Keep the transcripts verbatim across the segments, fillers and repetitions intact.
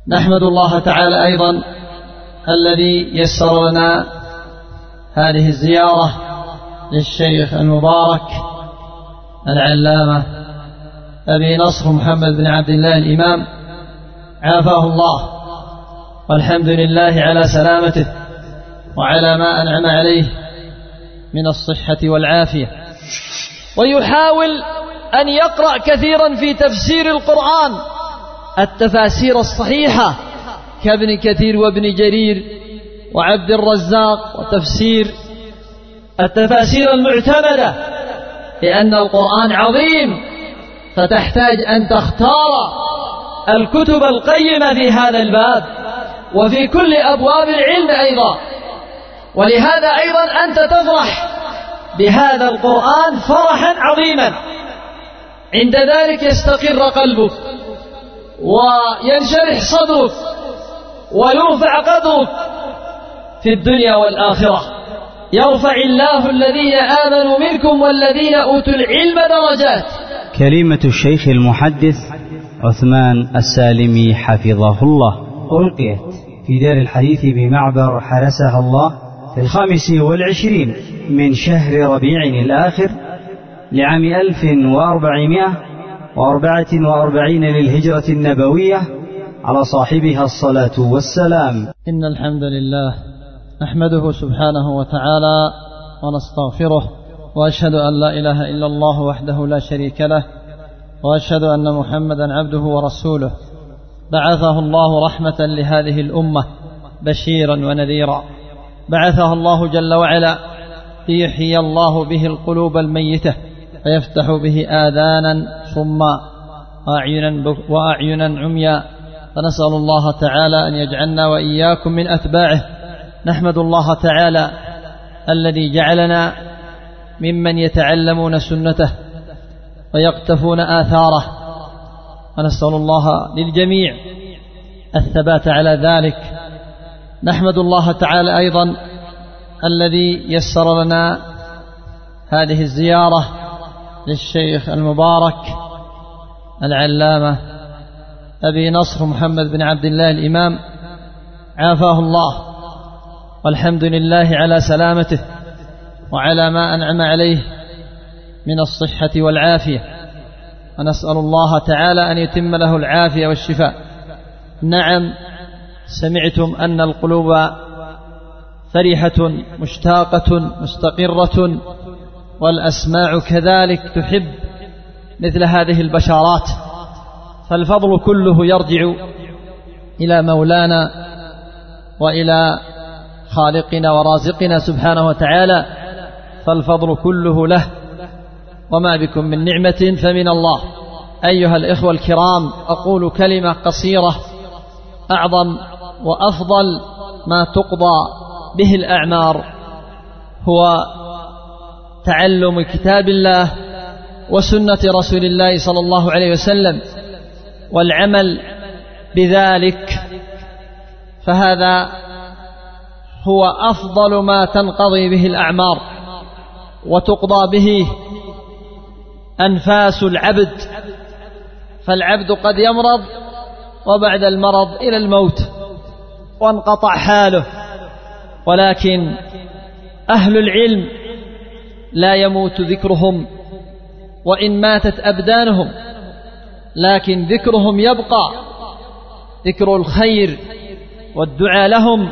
نحمد الله تعالى أيضا الذي يسر لنا هذه الزيارة للشيخ المبارك العلامة أبي نصر محمد بن عبد الله الإمام عافاه الله، والحمد لله على سلامته وعلى ما أنعم عليه من الصحة والعافية. ويحاول أن يقرأ كثيرا في تفسير القرآن التفاسير الصحيحة كابن كثير وابن جرير وعبد الرزاق، وتفسير التفاسير المعتمدة، لأن القرآن عظيم فتحتاج أن تختار الكتب القيمة في هذا الباب وفي كل أبواب العلم أيضا. ولهذا أيضا أنت تفرح بهذا القرآن فرحا عظيما، عند ذلك يستقر قلبك وينشرح صدرك ويرفع قدرك في الدنيا والآخرة. يرفع الله الذين آمنوا منكم والذين أوتوا العلم درجات. كلمة الشيخ المحدث عثمان السالمي حفظه الله ألقيت في دار الحديث بمعبر حرسها الله في الخامس والعشرين من شهر ربيع الآخر لعام ألف وأربعمائة وأربعة وأربعين للهجرة النبوية على صاحبها الصلاة والسلام. إن الحمد لله نحمده سبحانه وتعالى ونستغفره، وأشهد أن لا إله إلا الله وحده لا شريك له، وأشهد أن محمدا عبده ورسوله بعثه الله رحمة لهذه الأمة بشيرا ونذيرا. بعثه الله جل وعلا ليحيي الله به القلوب الميتة فيفتح به آذانا صما وأعينا عميا، فنسأل الله تعالى أن يجعلنا وإياكم من أتباعه. نحمد الله تعالى الذي جعلنا ممن يتعلمون سنته ويقتفون آثاره، ونسأل الله للجميع الثبات على ذلك. نحمد الله تعالى أيضا الذي يسر لنا هذه الزيارة للشيخ المبارك العلامة أبي نصر محمد بن عبد الله الإمام عافاه الله، والحمد لله على سلامته وعلى ما أنعم عليه من الصحة والعافية، ونسأل الله تعالى أن يتم له العافية والشفاء. نعم، سمعتم أن القلوب فرحة مشتاقة مستقرة، والأسماع كذلك تحب مثل هذه البشارات، فالفضل كله يرجع إلى مولانا وإلى خالقنا ورازقنا سبحانه وتعالى، فالفضل كله له، وما بكم من نعمة فمن الله. أيها الإخوة الكرام، أقول كلمة قصيرة. أعظم وأفضل ما تقضى به الأعمار هو تعلم كتاب الله وسنة رسول الله صلى الله عليه وسلم والعمل بذلك، فهذا هو أفضل ما تنقضي به الأعمار وتقضى به أنفاس العبد. فالعبد قد يمرض وبعد المرض إلى الموت وانقطع حاله، ولكن أهل العلم لا يموت ذكرهم وإن ماتت أبدانهم، لكن ذكرهم يبقى، ذكر الخير والدعاء لهم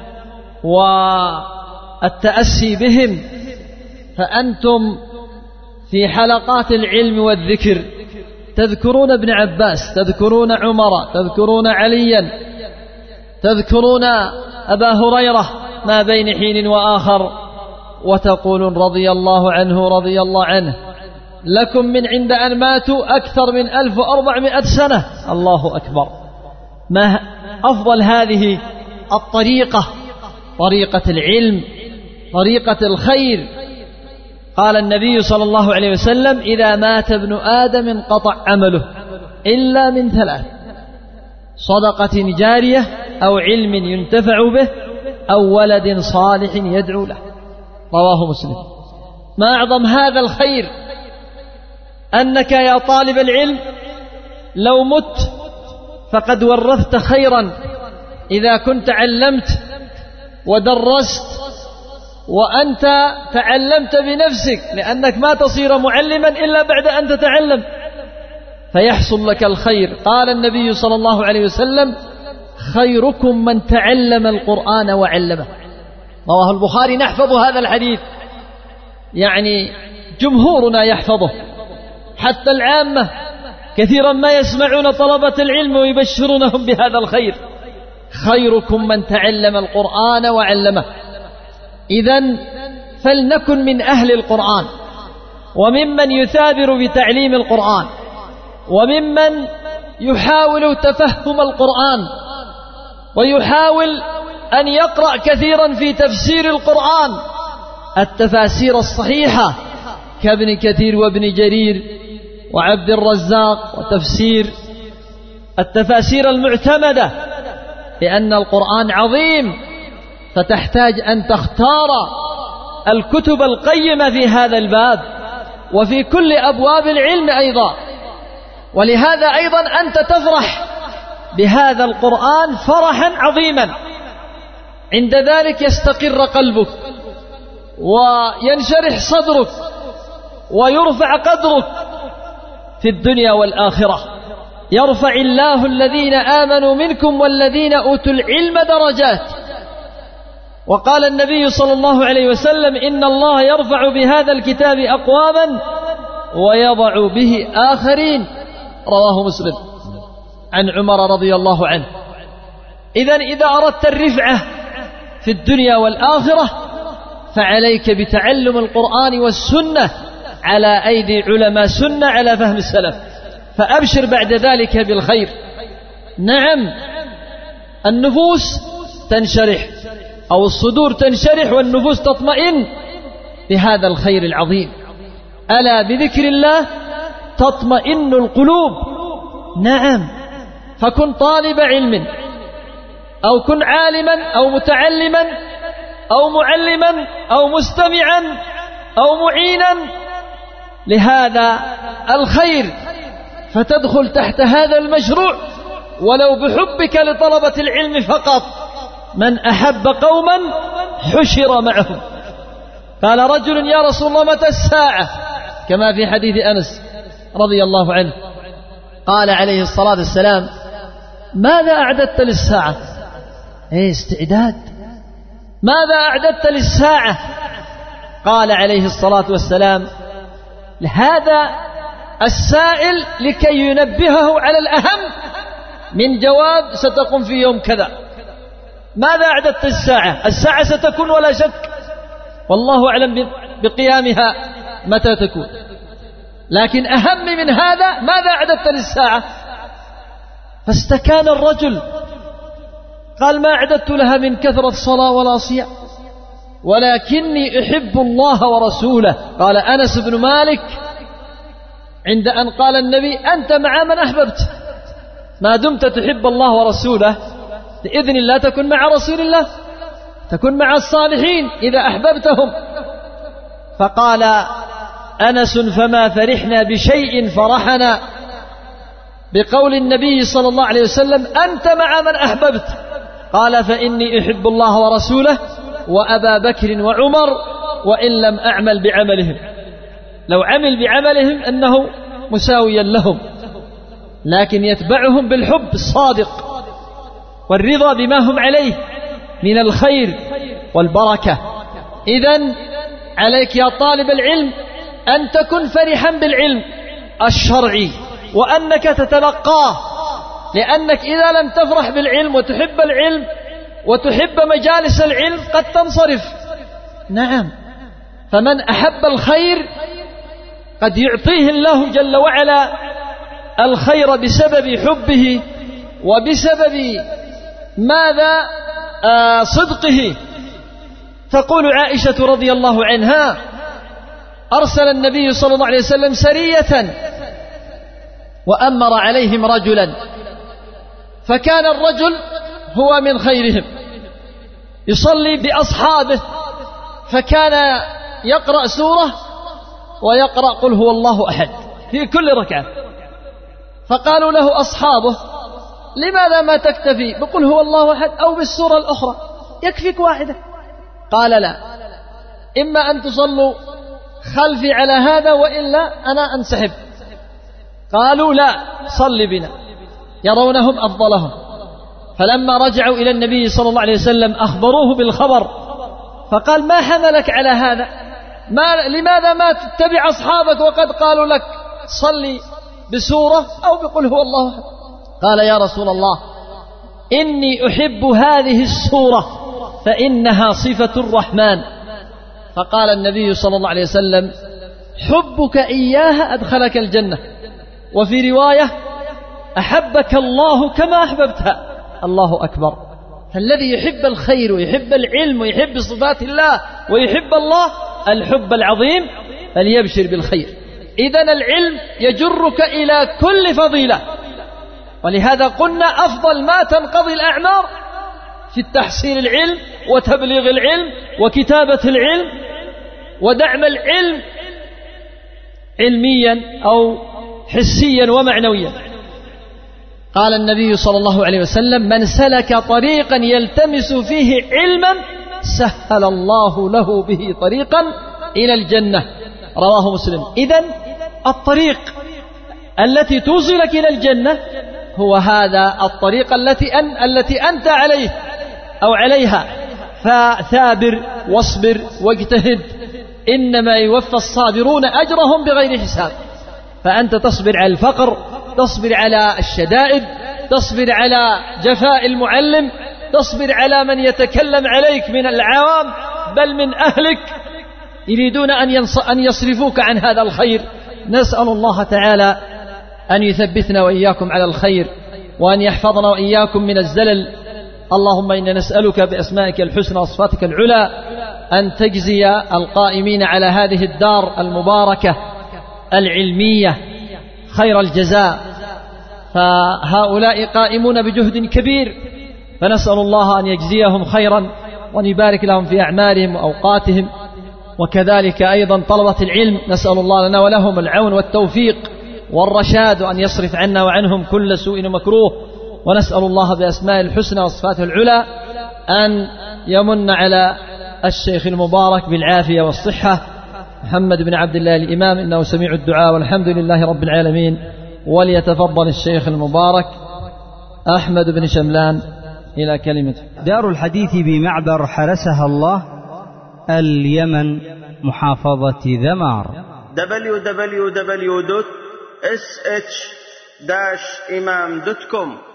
والتأسي بهم. فأنتم في حلقات العلم والذكر تذكرون ابن عباس، تذكرون عمر، تذكرون عليا، تذكرون أبا هريرة ما بين حين وآخر، وتقولون رضي الله عنه رضي الله عنه. لكم من عند أن ماتوا أكثر من ألف وأربعمائة سنة. الله أكبر. ما أفضل هذه الطريقة، طريقة العلم، طريقة الخير. قال النبي صلى الله عليه وسلم: إذا مات ابن آدم انقطع عمله إلا من ثلاث: صدقة جارية أو علم ينتفع به أو ولد صالح يدعو له. رواه مسلم. ما أعظم هذا الخير أنك يا طالب العلم لو مت فقد ورثت خيرا إذا كنت علمت ودرست وأنت تعلمت بنفسك، لأنك ما تصير معلما إلا بعد أن تتعلم فيحصل لك الخير. قال النبي صلى الله عليه وسلم: خيركم من تعلم القرآن وعلمه. رواه البخاري. نحفظ هذا الحديث، يعني جمهورنا يحفظه، حتى العامة كثيرا ما يسمعون طلبة العلم ويبشرونهم بهذا الخير: خيركم من تعلم القرآن وعلمه. إذن فلنكن من أهل القرآن، وممن يثابر بتعليم القرآن، وممن يحاول تفهم القرآن، ويحاول أن يقرأ كثيرا في تفسير القرآن، التفاسير الصحيحة كابن كثير وابن جرير وعبد الرزاق، وتفسير التفاسير المعتمدة، لأن القرآن عظيم، فتحتاج أن تختار الكتب القيمة في هذا الباب وفي كل أبواب العلم أيضا. ولهذا أيضا أنت تفرح بهذا القرآن فرحا عظيما، عند ذلك يستقر قلبك وينشرح صدرك ويرفع قدرك في الدنيا والآخرة. يرفع الله الذين آمنوا منكم والذين أوتوا العلم درجات. وقال النبي صلى الله عليه وسلم: إن الله يرفع بهذا الكتاب أقواما ويضع به آخرين. رواه مسلم عن عمر رضي الله عنه. إذن إذا أردت الرفعة في الدنيا والآخرة فعليك بتعلم القرآن والسنة على أيدي علماء سنة على فهم السلف، فأبشر بعد ذلك بالخير. نعم، النفوس تنشرح أو الصدور تنشرح والنفوس تطمئن بهذا الخير العظيم. ألا بذكر الله تطمئن القلوب. نعم، فكن طالب علم أو كن عالما أو متعلما أو معلما أو مستمعا أو معينا لهذا الخير، فتدخل تحت هذا المشروع ولو بحبك لطلبة العلم فقط. من أحب قوما حشر معهم. قال رجل: يا رسول الله متى الساعة؟ كما في حديث أنس رضي الله عنه. قال عليه الصلاة والسلام: ماذا أعددت للساعة؟ إيه استعداد. ماذا أعددت للساعة؟ قال عليه الصلاة والسلام: هذا السائل لكي ينبهه على الأهم من جواب ستقوم في يوم كذا. ماذا أعددت الساعة؟ الساعة ستكون ولا شك، والله أعلم بقيامها متى تكون، لكن أهم من هذا ماذا أعددت للساعة؟ فاستكان الرجل قال: ما أعددت لها من كثرة صلاة ولا صيام، ولكني أحب الله ورسوله. قال أنس بن مالك عند أن قال النبي: أنت مع من أحببت، ما دمت تحب الله ورسوله بإذن الله تكن مع رسول الله، تكن مع الصالحين إذا أحببتهم. فقال أنس: فما فرحنا بشيء فرحنا بقول النبي صلى الله عليه وسلم: أنت مع من أحببت. قال: فإني أحب الله ورسوله وأبا بكر وعمر وإن لم أعمل بعملهم. لو عمل بعملهم أنه مساويا لهم، لكن يتبعهم بالحب الصادق والرضا بما هم عليه من الخير والبركة. إذن عليك يا طالب العلم أن تكن فرحا بالعلم الشرعي وأنك تتلقاه، لأنك إذا لم تفرح بالعلم وتحب العلم وتحب مجالس العلم قد تنصرف. نعم، فمن أحب الخير قد يعطيه الله جل وعلا الخير بسبب حبه وبسبب ماذا؟ آه صدقه. تقول عائشة رضي الله عنها: أرسل النبي صلى الله عليه وسلم سرية وأمر عليهم رجلا، فكان الرجل هو من خيرهم يصلي بأصحابه، فكان يقرأ سورة ويقرأ قل هو الله أحد في كل ركعة. فقالوا له أصحابه: لماذا ما تكتفي بقل هو الله أحد أو بالسورة الأخرى؟ يكفيك واحدة. قال لا، إما أن تصلوا خلفي على هذا وإلا أنا أنسحب. قالوا لا، صل بنا، يرونهم أفضلهم. فلما رجعوا إلى النبي صلى الله عليه وسلم أخبروه بالخبر، فقال ما حملك على هذا؟ ما لماذا ما تتبع أصحابك وقد قالوا لك صلي بسورة أو بقل هو الله أحد؟ قال يا رسول الله إني أحب هذه السورة فإنها صفة الرحمن. فقال النبي صلى الله عليه وسلم حبك إياها أدخلك الجنة، وفي رواية أحبك الله كما أحببتها. الله أكبر. فالذي يحب الخير ويحب العلم ويحب صفات الله ويحب الله الحب العظيم فليبشر بالخير. إذن العلم يجرك إلى كل فضيلة، ولهذا قلنا أفضل ما تنقضي الأعمار في التحصيل العلم وتبليغ العلم وكتابة العلم ودعم العلم علميا أو حسيا ومعنويا. قال النبي صلى الله عليه وسلم من سلك طريقا يلتمس فيه علما سهل الله له به طريقا إلى الجنة، رواه مسلم. إذن الطريق التي توصلك إلى الجنة هو هذا الطريق التي أن التي أنت عليه أو عليها، فثابر واصبر واجتهد، إنما يوفى الصابرون أجرهم بغير حساب. فأنت تصبر على الفقر، تصبر على الشدائد، تصبر على جفاء المعلم، تصبر على من يتكلم عليك من العوام بل من أهلك يريدون أن يصرفوك عن هذا الخير. نسأل الله تعالى أن يثبتنا وإياكم على الخير وأن يحفظنا وإياكم من الزلل. اللهم إنا نسألك بأسمائك الحسنى وصفاتك العلى أن تجزي القائمين على هذه الدار المباركة العلمية خير الجزاء، فهؤلاء قائمون بجهد كبير، فنسأل الله أن يجزيهم خيرا وأن يبارك لهم في أعمالهم وأوقاتهم. وكذلك أيضا طلبة العلم نسأل الله لنا ولهم العون والتوفيق والرشاد، وأن يصرف عنا وعنهم كل سوء ومكروه. ونسأل الله بأسماء الحسنى وصفاته العلى أن يمن على الشيخ المبارك بالعافية والصحة محمد بن عبد الله الإمام، إنه سميع الدعاء، والحمد لله رب العالمين. وليتفضل الشيخ المبارك أحمد بن شملان إلى كلمته. دار الحديث بمعبر حرسها الله، اليمن، محافظة ذمار. دبليو دبليو دبليو دوت إس إتش داش إمام دوت كوم